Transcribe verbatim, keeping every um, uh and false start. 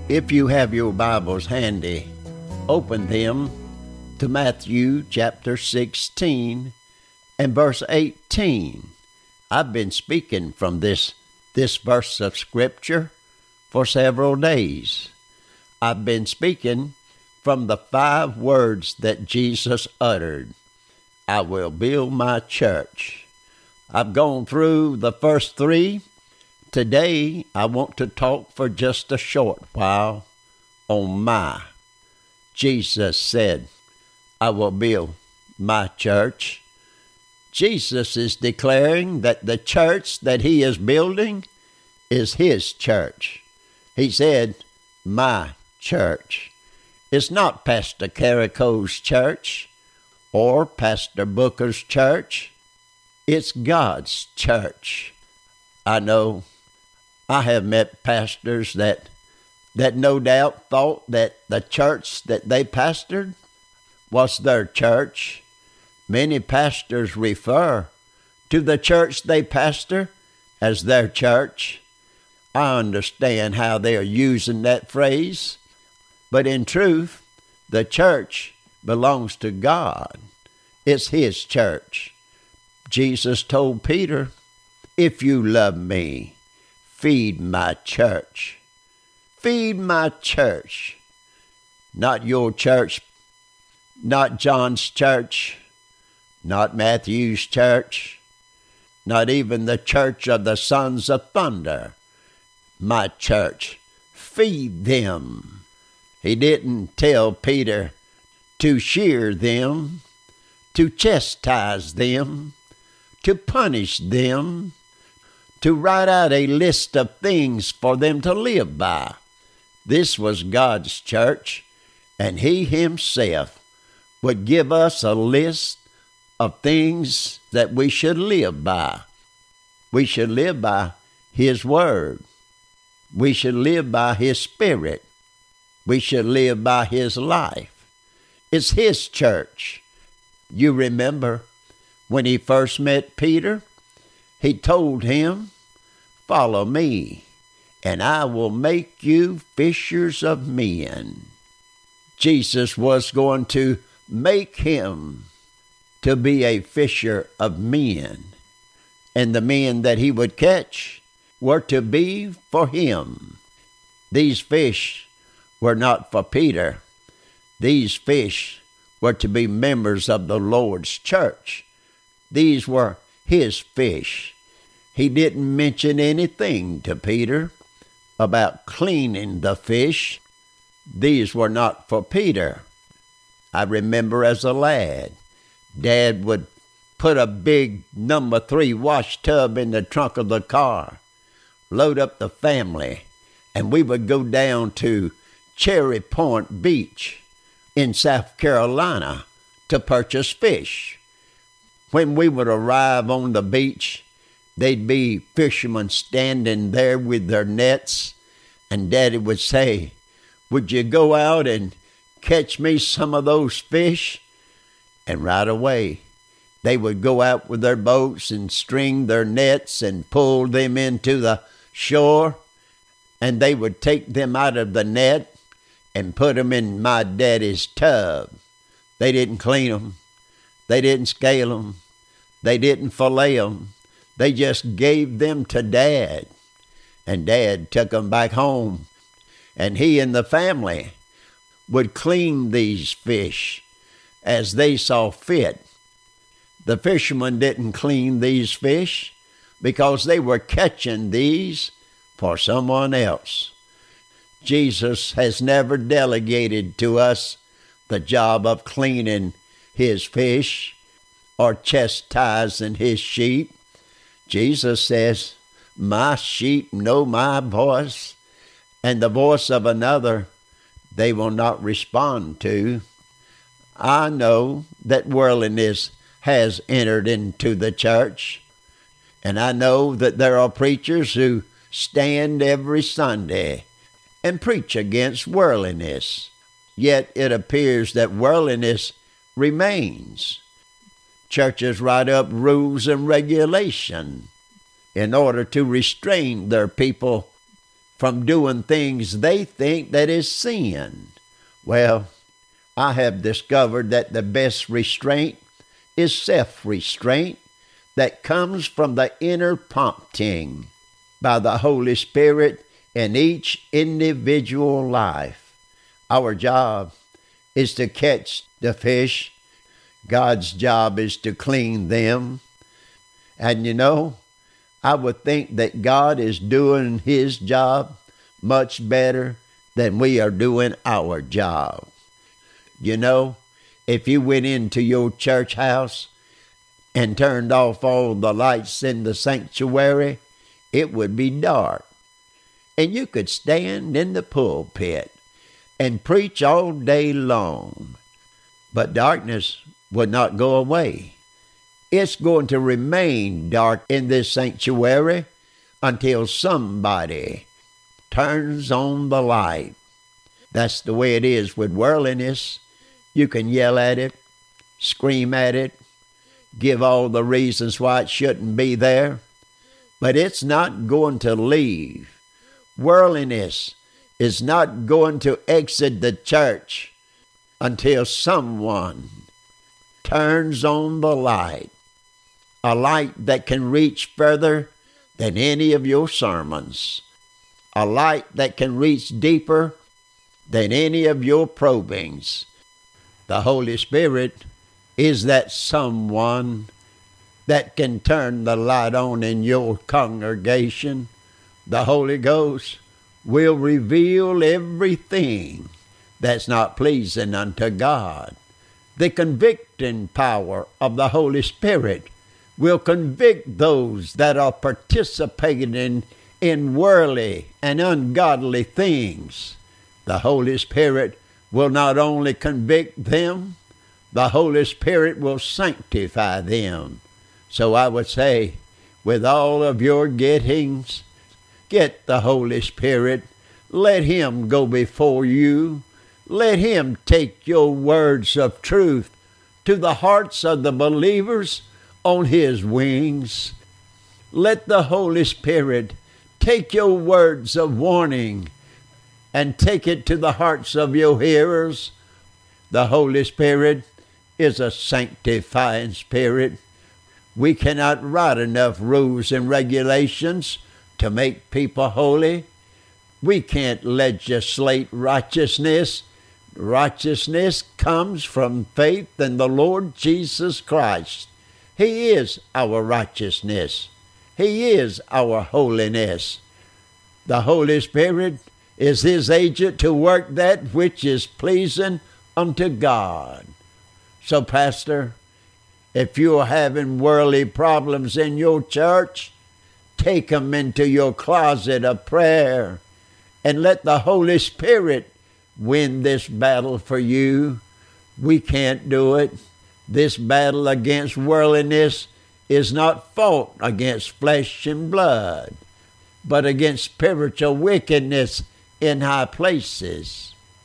If you have your Bibles handy, open them to Matthew chapter sixteen and verse eighteen. I've been speaking from this, this verse of Scripture for several days. I've been speaking from the five words that Jesus uttered. I will build my church. I've gone through the first three. Today, I want to talk for just a short while on my. Jesus said, I will build my church. Jesus is declaring that the church that he is building is his church. He said, my church. It's not Pastor Carrico's church or Pastor Booker's church. It's God's church. I know I have met pastors that that no doubt thought that the church that they pastored was their church. Many pastors refer to the church they pastor as their church. I understand how they are using that phrase, but in truth, the church belongs to God. It's his church. Jesus told Peter, if you love me, feed my church. Feed my church. Not your church, not John's church, not Matthew's church, not even the church of the sons of thunder. My church. Feed them. He didn't tell Peter to shear them, to chastise them, to punish them, to write out a list of things for them to live by. This was God's church, and he himself would give us a list of things that we should live by. We should live by his word. We should live by his spirit. We should live by his life. It's his church. You remember when he first met Peter, he told him, follow me, and I will make you fishers of men. Jesus was going to make him to be a fisher of men, and the men that he would catch were to be for him. These fish were not for Peter. These fish were to be members of the Lord's church. These were his fish. He didn't mention anything to Peter about cleaning the fish. These were not for Peter. I remember as a lad, Dad would put a big number three wash tub in the trunk of the car, load up the family, and we would go down to Cherry Point Beach in South Carolina to purchase fish. When we would arrive on the beach, they'd be fishermen standing there with their nets, and Daddy would say, would you go out and catch me some of those fish? And right away, they would go out with their boats and string their nets and pull them into the shore, and they would take them out of the net and put them in my daddy's tub. They didn't clean them. They didn't scale them. They didn't fillet them. They just gave them to Dad, and Dad took them back home, and he and the family would clean these fish as they saw fit. The fishermen didn't clean these fish because they were catching these for someone else. Jesus has never delegated to us the job of cleaning his fish or chastising his sheep. Jesus says, my sheep know my voice, and the voice of another they will not respond to. I know that worldliness has entered into the church, and I know that there are preachers who stand every Sunday and preach against worldliness. Yet it appears that worldliness remains. Churches write up rules and regulation in order to restrain their people from doing things they think that is sin. Well, I have discovered that the best restraint is self-restraint that comes from the inner prompting by the Holy Spirit in each individual life. Our job is to catch the fish. God's job is to clean them. And you know, I would think that God is doing His job much better than we are doing our job. You know, if you went into your church house and turned off all the lights in the sanctuary, it would be dark. And you could stand in the pulpit and preach all day long. But darkness would not go away. It's going to remain dark in this sanctuary until somebody turns on the light. That's the way it is with worldliness. You can yell at it, scream at it, give all the reasons why it shouldn't be there, but it's not going to leave. Worldliness is not going to exit the church until someone turns on the light, a light that can reach further than any of your sermons, a light that can reach deeper than any of your probings. The Holy Spirit is that someone that can turn the light on in your congregation. The Holy Ghost will reveal everything that's not pleasing unto God. The convicting power of the Holy Spirit will convict those that are participating in, in worldly and ungodly things. The Holy Spirit will not only convict them, the Holy Spirit will sanctify them. So I would say, with all of your gettings, get the Holy Spirit. Let Him go before you. Let Him take your words of truth to the hearts of the believers on His wings. Let the Holy Spirit take your words of warning and take it to the hearts of your hearers. The Holy Spirit is a sanctifying Spirit. We cannot write enough rules and regulations to make people holy. We can't legislate righteousness. Righteousness comes from faith in the Lord Jesus Christ. He is our righteousness. He is our holiness. The Holy Spirit is His agent to work that which is pleasing unto God. So, Pastor, if you're having worldly problems in your church, take them into your closet of prayer and let the Holy Spirit win this battle for you. We can't do it. This battle against worldliness is not fought against flesh and blood, but against spiritual wickedness in high places.